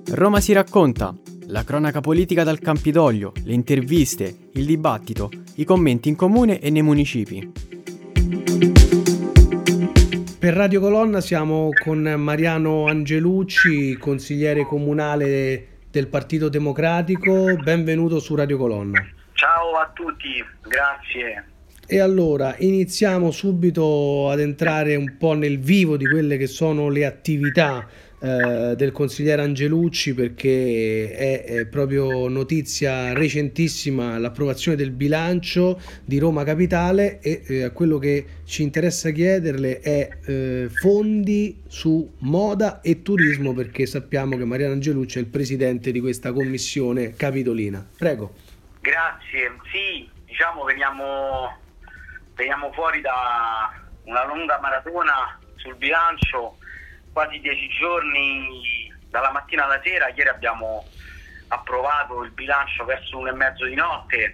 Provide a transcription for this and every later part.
Roma si racconta, la cronaca politica dal Campidoglio, le interviste, il dibattito, i commenti in comune e nei municipi. Per Radio Colonna siamo con Mariano Angelucci, consigliere comunale del Partito Democratico. Benvenuto su Radio Colonna. Ciao a tutti, grazie. E allora iniziamo subito ad entrare un po' nel vivo di quelle che sono le attività del consigliere Angelucci, perché è proprio notizia recentissima l'approvazione del bilancio di Roma Capitale e quello che ci interessa chiederle è fondi su moda e turismo, perché sappiamo che Mariano Angelucci è il presidente di questa commissione capitolina. Prego. Grazie. Sì, diciamo veniamo fuori da una lunga maratona sul bilancio, quasi 10 giorni dalla mattina alla sera. Ieri abbiamo approvato il bilancio verso 1:30 di notte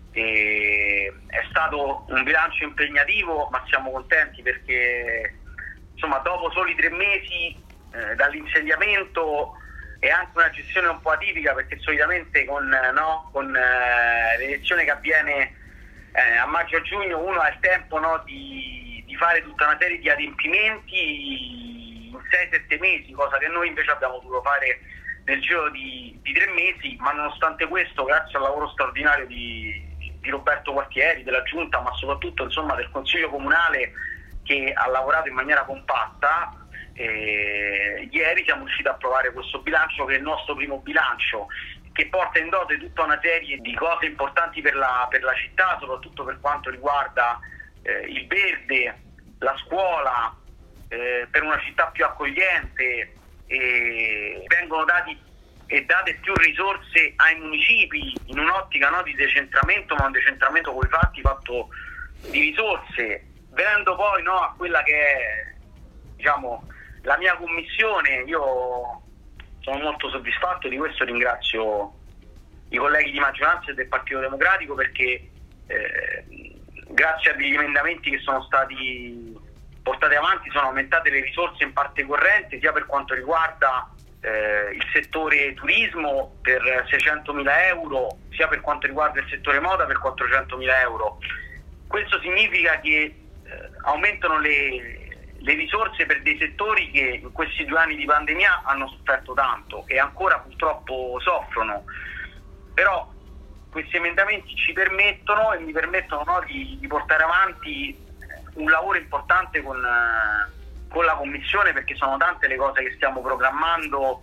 e è stato un bilancio impegnativo, ma siamo contenti perché insomma dopo soli 3 mesi dall'insediamento è anche una gestione un po' atipica, perché solitamente con l'elezione che avviene a maggio e giugno uno ha il tempo di fare tutta una serie di adempimenti in 6-7 mesi, cosa che noi invece abbiamo dovuto fare nel giro di 3 mesi, ma nonostante questo, grazie al lavoro straordinario di Roberto Quartieri, della Giunta, ma soprattutto insomma del Consiglio Comunale, che ha lavorato in maniera compatta, ieri siamo riusciti a approvare questo bilancio, che è il nostro primo bilancio, che porta in dote tutta una serie di cose importanti per la città, soprattutto per quanto riguarda il verde, la scuola, per una città più accogliente, vengono date più risorse ai municipi in un'ottica di decentramento, ma un decentramento coi fatti, fatto di risorse, venendo poi a quella che è la mia commissione. Io sono molto soddisfatto di questo, ringrazio i colleghi di maggioranza e del Partito Democratico, perché grazie a degli emendamenti che sono stati portati avanti sono aumentate le risorse in parte corrente, sia per quanto riguarda il settore turismo per 600.000 euro, sia per quanto riguarda il settore moda per 400.000 euro. Questo significa che aumentano le risorse per dei settori che in questi 2 anni di pandemia hanno sofferto tanto e ancora purtroppo soffrono. Però questi emendamenti ci permettono e mi permettono di portare avanti un lavoro importante con la Commissione, perché sono tante le cose che stiamo programmando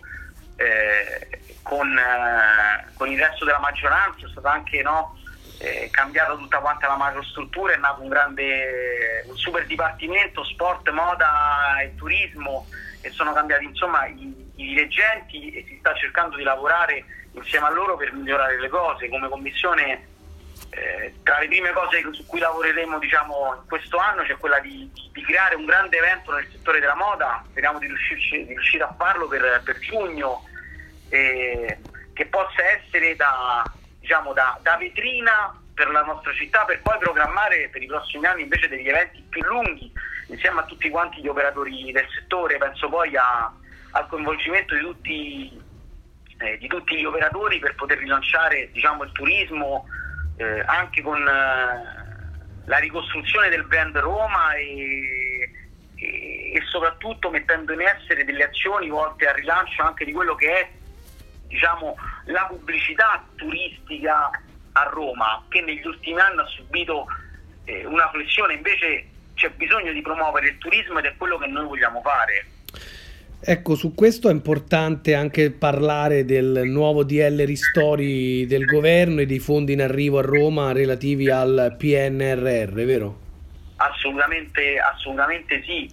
con il resto della maggioranza. È stata anche cambiata tutta quanta la macrostruttura, è nato un super dipartimento sport, moda e turismo, e sono cambiati insomma i dirigenti e si sta cercando di lavorare insieme a loro per migliorare le cose. Come Commissione, tra le prime cose su cui lavoreremo in questo anno c'è quella di creare un grande evento nel settore della moda. Speriamo di riuscire a farlo per giugno, che possa essere da vetrina per la nostra città, per poi programmare per i prossimi anni invece degli eventi più lunghi insieme a tutti quanti gli operatori del settore. Penso poi al coinvolgimento di tutti gli operatori per poter rilanciare il turismo, anche con la ricostruzione del brand Roma e soprattutto mettendo in essere delle azioni volte al rilancio anche di quello che è la pubblicità turistica a Roma, che negli ultimi anni ha subito una flessione. Invece c'è bisogno di promuovere il turismo ed è quello che noi vogliamo fare. Ecco, su questo è importante anche parlare del nuovo DL Ristori del governo e dei fondi in arrivo a Roma relativi al PNRR, vero? Assolutamente sì.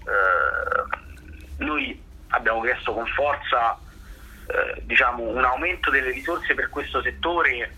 Noi abbiamo chiesto con forza un aumento delle risorse per questo settore.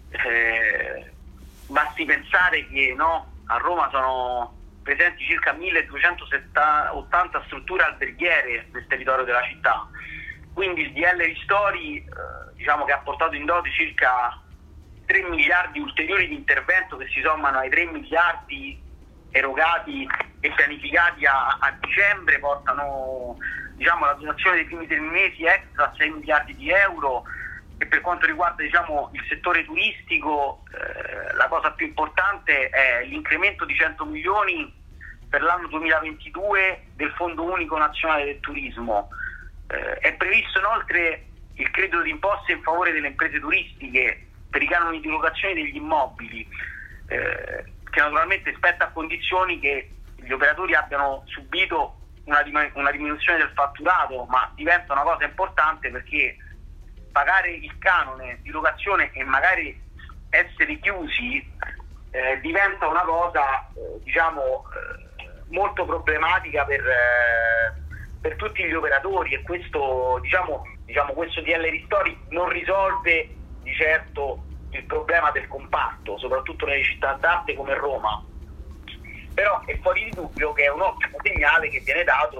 Basti pensare che a Roma sono presenti circa 1280 strutture alberghiere nel territorio della città, quindi il DL Ristori che ha portato in dote circa 3 miliardi ulteriori di intervento, che si sommano ai 3 miliardi erogati e pianificati a dicembre portano, diciamo, la dotazione dei primi 3 mesi extra a 6 miliardi di euro. E per quanto riguarda, diciamo, il settore turistico, la cosa più importante è l'incremento di 100 milioni per l'anno 2022 del Fondo Unico Nazionale del Turismo. È previsto inoltre il credito d'imposta in favore delle imprese turistiche per i canoni di locazione degli immobili, che naturalmente spetta a condizioni che gli operatori abbiano subito una diminuzione del fatturato, ma diventa una cosa importante perché pagare il canone di locazione e magari essere chiusi diventa una cosa molto problematica per tutti gli operatori, e questo questo DL Ristori non risolve di certo il problema del comparto, soprattutto nelle città d'arte come Roma, però è fuori di dubbio che è un ottimo segnale che viene dato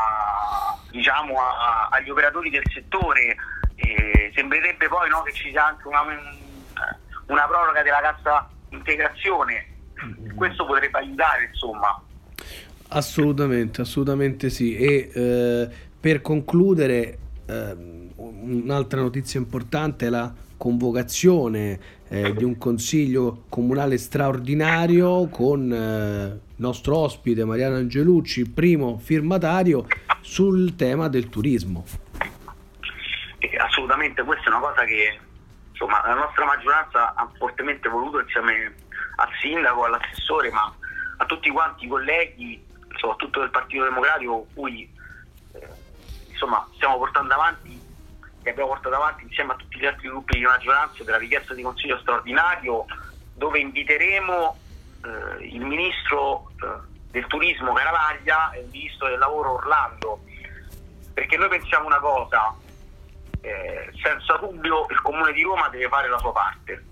agli operatori del settore. Sembrerebbe poi che ci sia anche una proroga della cassa integrazione, questo potrebbe aiutare, insomma. Assolutamente sì. E per concludere, un'altra notizia importante è la convocazione di un consiglio comunale straordinario con il nostro ospite Mariano Angelucci, primo firmatario, sul tema del turismo. Assolutamente, questa è una cosa che la nostra maggioranza ha fortemente voluto, insieme al sindaco, all'assessore, ma a tutti quanti i colleghi, soprattutto del Partito Democratico, cui stiamo portando avanti e abbiamo portato avanti insieme a tutti gli altri gruppi di maggioranza della richiesta di consiglio straordinario, dove inviteremo il ministro del turismo Garavaglia e il ministro del lavoro Orlando, perché noi pensiamo una cosa: senza dubbio il Comune di Roma deve fare la sua parte,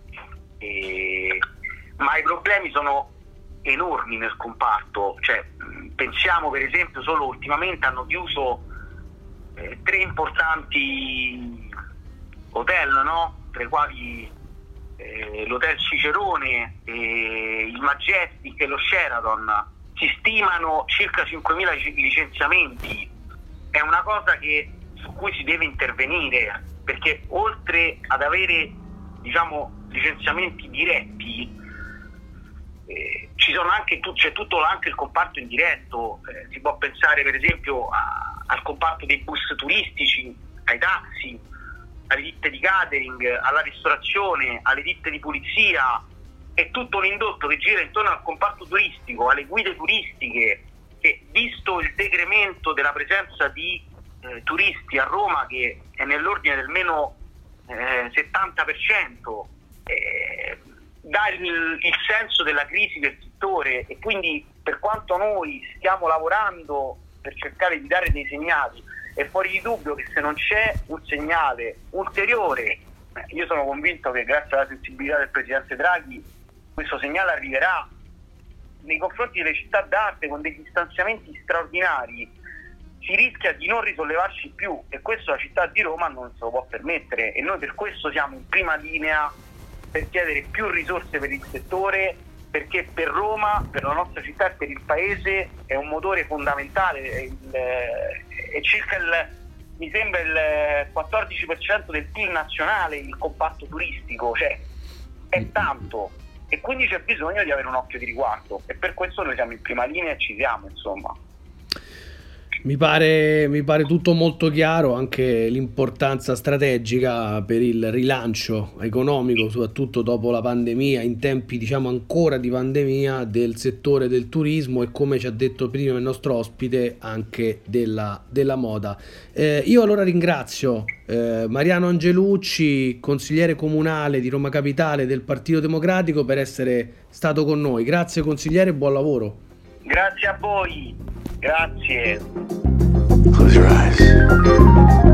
ma i problemi sono enormi nel comparto. Pensiamo per esempio, solo ultimamente hanno chiuso 3 importanti hotel, tra i quali l'Hotel Cicerone, il Majestic e lo Sheraton. Si stimano circa 5.000 licenziamenti. È una cosa su cui si deve intervenire, perché oltre ad avere licenziamenti diretti, c'è tutto anche il comparto indiretto. Si può pensare per esempio al comparto dei bus turistici, ai taxi, alle ditte di catering, alla ristorazione, alle ditte di pulizia, e tutto l'indotto che gira intorno al comparto turistico, alle guide turistiche, che, visto il decremento della presenza di turisti a Roma, che è nell'ordine del meno 70%, dà il senso della crisi del settore. E quindi, per quanto noi stiamo lavorando per cercare di dare dei segnali, è fuori di dubbio che se non c'è un segnale ulteriore, io sono convinto che grazie alla sensibilità del Presidente Draghi questo segnale arriverà nei confronti delle città d'arte con degli stanziamenti straordinari, si rischia di non risollevarci più, e questo la città di Roma non se lo può permettere, e noi per questo siamo in prima linea per chiedere più risorse per il settore, perché per Roma, per la nostra città e per il paese è un motore fondamentale. È circa mi sembra il 14% del PIL nazionale il comparto turistico, è tanto, e quindi c'è bisogno di avere un occhio di riguardo, e per questo noi siamo in prima linea e ci siamo, insomma. Mi pare tutto molto chiaro, anche l'importanza strategica per il rilancio economico, soprattutto dopo la pandemia, in tempi ancora di pandemia, del settore del turismo, e, come ci ha detto prima il nostro ospite, anche della moda. Io allora ringrazio Mariano Angelucci, consigliere comunale di Roma Capitale del Partito Democratico, per essere stato con noi. Grazie consigliere, buon lavoro. Grazie a voi. Grazie. Close your eyes.